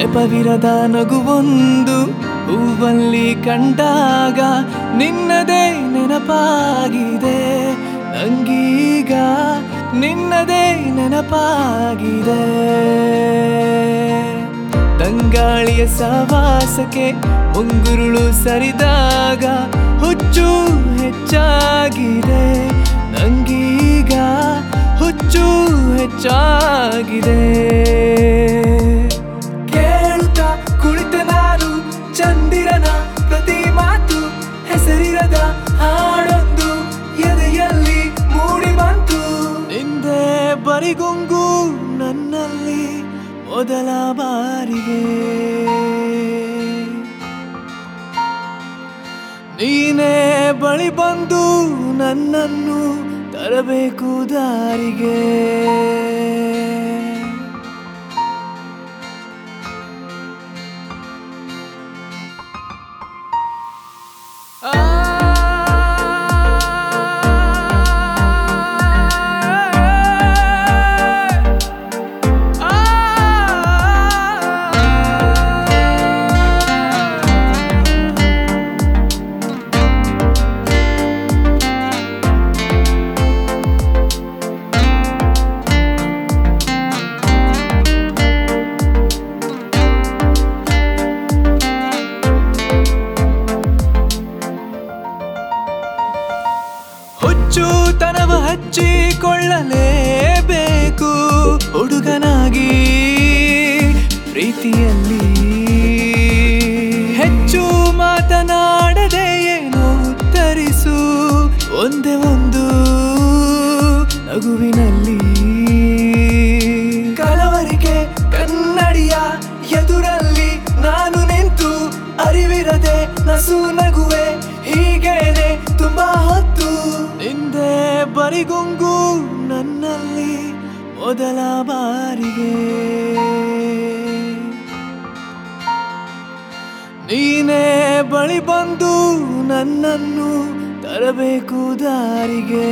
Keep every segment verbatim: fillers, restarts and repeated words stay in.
ನೆಪವಿರದ ನಗುವೊಂದು ಹೂವಲ್ಲಿ ಕಂಡಾಗ ನಿನ್ನದೇ ನೆನಪಾಗಿದೆ ನಂಗೀಗ ನಿನ್ನದೇ ನೆನಪಾಗಿದೆ ತಂಗಾಳಿಯ ಸವಾಸಕ್ಕೆ ಮುಂಗುರುಳು ಸರಿದಾಗ ಹುಚ್ಚು ಹೆಚ್ಚಾಗಿದೆ ನಂಗೀಗ ಹುಚ್ಚು ಹೆಚ್ಚಾಗಿದೆ ಕೇಳುತ್ತಾ ಕುಳಿತ ನಾನು ಚಂದಿರನ ಪ್ರತಿ ಮಾತು ಹೆಸರಿರದ ಹಾಡೊಂದು ಎದೆಯಲ್ಲಿ ಮೂಡಿ ಬಂತು ನಿಂದೆ ಬರಿಗುಂಗು ನನ್ನಲ್ಲಿ ಮೊದಲ ಬಾರಿಗೆ ನೀನೇ ಬಳಿ ಬಂದು ನನ್ನನ್ನು ತರಬೇಕು ದಾರಿಗೆ ಹುಚ್ಚುತನವ ಹಚ್ಚಿಕೊಳ್ಳಲೇಬೇಕು ಹುಡುಗನಾಗಿ ಪ್ರೀತಿಯಲ್ಲಿ ಹೆಚ್ಚು ಮಾತನಾಡದೆ ಏನು ಉತ್ತರಿಸು ಒಂದೇ ಒಂದು ನಗುವಿನಲ್ಲಿ ಕಲವರಿಕೆ ಕನ್ನಡಿಯ ಎದುರಲ್ಲಿ ನಾನು ನಿಂತು ಅರಿವಿರದೆ ನಸು ನಗುವೆ ಹೀಗೇನೆ ತುಂಬಾ ಹೊತ್ತು ನಿಂದೆ ಬರಿಗುಂಗು ನನ್ನಲ್ಲಿ ಮೊದಲ ಬಾರಿಗೆ ನೀನೇ ಬಳಿ ಬಂದು ನನ್ನನ್ನು ತರಬೇಕು ದಾರಿಗೆ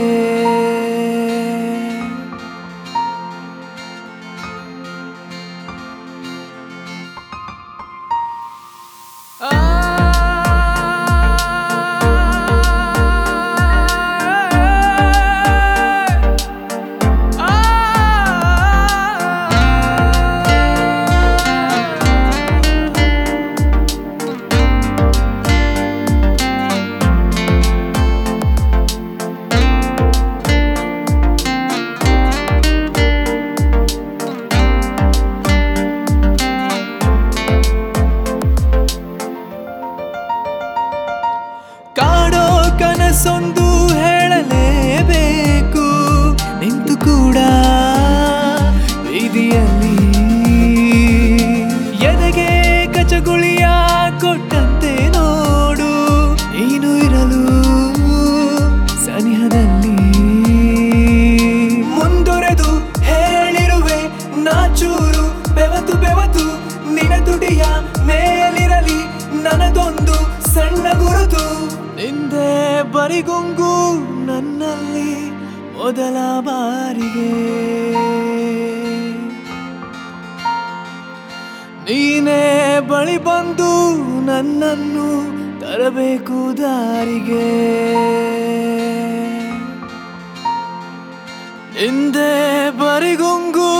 ಕನಸೊಂದು ಹೇಳಲೇಬೇಕು ನಿಂತು ಕೂಡ ಬೀದಿಯಲ್ಲಿ ಎದೆಗೆ ಕಚಗುಳಿಯ ಕೊಟ್ಟಂತೆ ನೋಡು ನೀನು ಇರಲು ಸನಿಹದಲ್ಲಿ ಮುಂದುರೆದು ಹೇಳಿರುವೆ ನಾಚೂರು ಬೆವತು ಬೆವತು ನಿನ ತುಟಿಯ ಮೇಲಿರಲಿ ನನದೊಂದು ಸಣ್ಣ ಗುರುತು ನಿಂದೆ ಬರಿಗುಂಗು ನನ್ನಲ್ಲಿ ಮೊದಲ ಬಾರಿಗೆ ನೀನೇ ಬಳಿ ಬಂದು ನನ್ನನ್ನು ತರಬೇಕು ದಾರಿಗೆ ನಿಂದೆ ಬರಿಗುಂಗು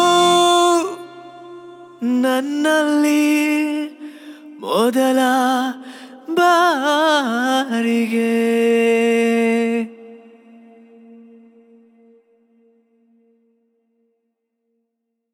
ನನ್ನಲ್ಲಿ ಮೊದಲ ಬಾರಿಗೆ